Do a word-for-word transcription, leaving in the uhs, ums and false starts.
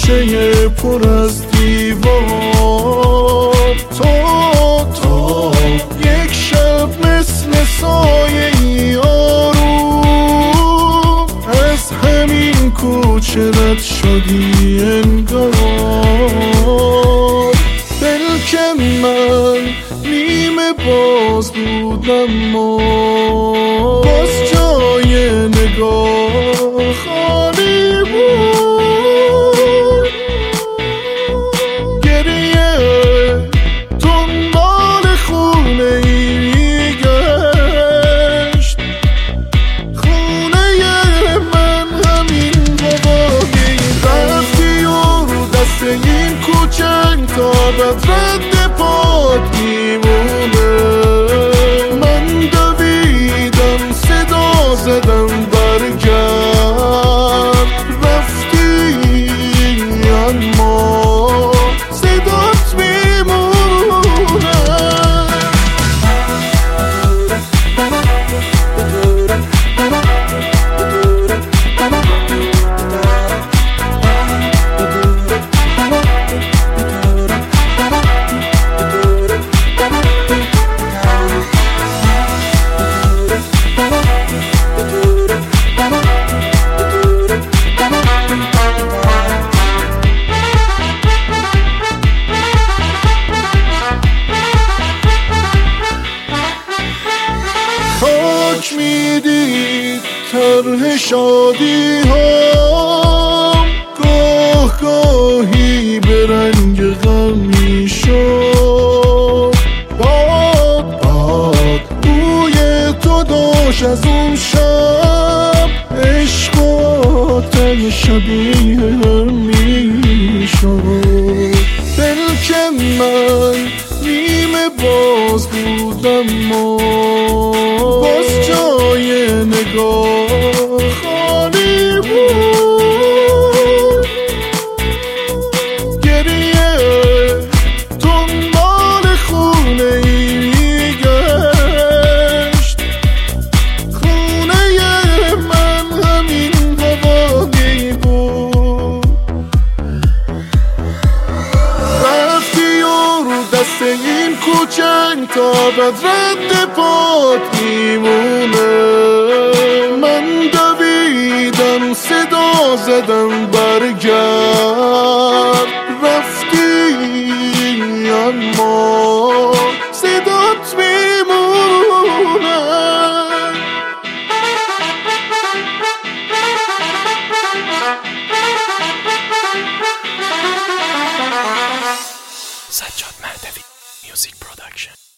کوچه پر از دیوار، تو تو یک شب مثل سایه ای آروم از همین کوچه رد شدی انگار. بلکه من نیمه باز بودم و باز جای نگاه خالی بود. گریه دنبال خونه ای میگشت، خونه من همین بابایی. رفتی و رو دست این کوچنگ تا بد رد پاد میمونه. من دویدم صدا زدم برگرد، رفتی اما صدات میمونه. خاک میدید طرح شادی ها، گاه گاهی به رنگ غم میشد. باد باد بوی تو داشت از اون شب، عشق و آتش شبیه هم میشد. بلکه من نیمه باز بودم و باز جای نگاه خالی بود. گریه دنبال خونه ای میگشت، خونه من همین هوایی بود. رفتی و رو دست این کوچنگ تا بد رد پات میمونه. من دویدم صدا زدم برگرد، رفتی اما صدات میمونه. سجاد مهدوی میوزیک پروداکشن.